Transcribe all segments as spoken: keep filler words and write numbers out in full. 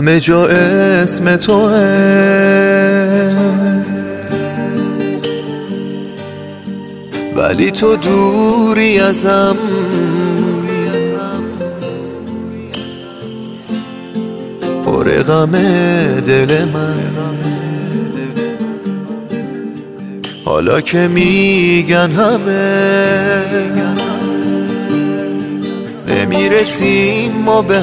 همه جا اسم توه، ولی تو دوری ازم. پر غمه دل من حالا که میگن همه نمیرسیم ما به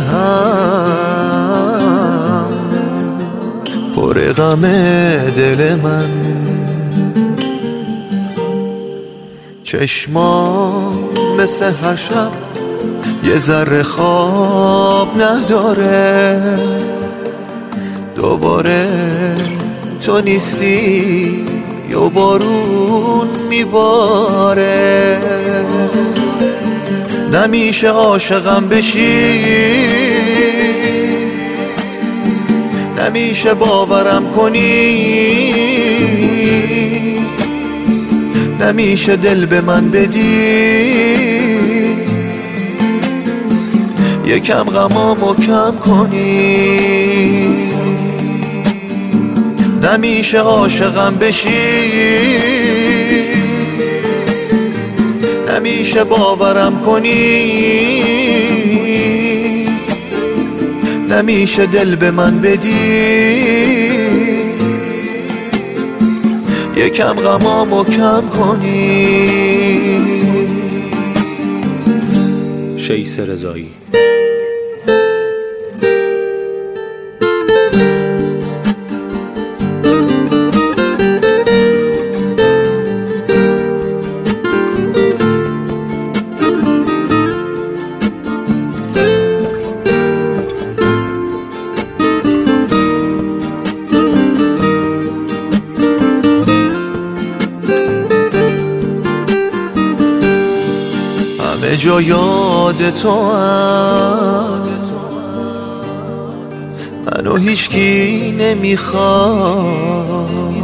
هم. پر غمه دل من، چشمام مثل هر شب یه ذره خواب نداره. دوباره تو نیستی یا بارون میباره. نمیشه عاشقم بشی، نمیشه باورم کنی، نمیشه دل به من بدی. یکم غمامو کم کنی. نمیشه عاشقم بشی، نمیشه باورم کنی، نمیشه دل به من بدی. یکم غمامو کم کنی. شیس رضایی. همه جا یاد تو هم، منو هیچکی نمیخواد،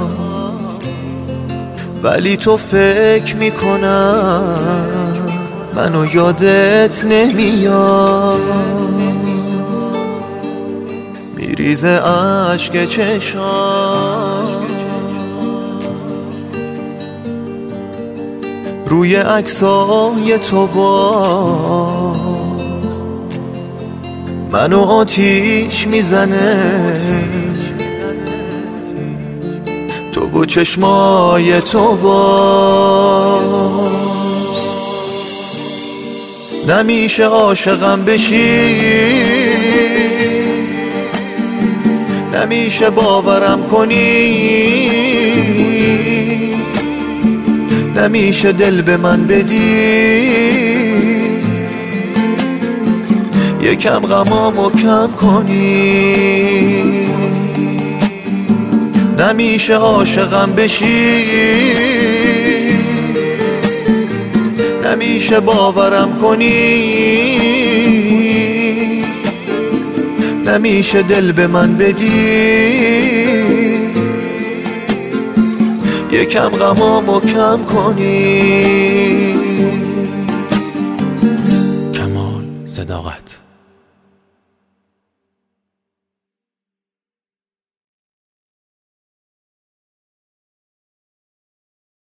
ولی تو فکر میکنم منو یادت نمیاد. میریزه عشق چشام روی عکسای تو، باز منو آتیش میزنه. تو با چشمای تو باز. نمیشه عاشقم بشی، نمیشه باورم کنی، نمیشه دل به من بدی. یکم غمامو کم کنی. نمیشه عاشقم بشی، نمیشه باورم کنی، نمیشه دل به من بدی. یکم غمامو کم کنی. کمال صداقت.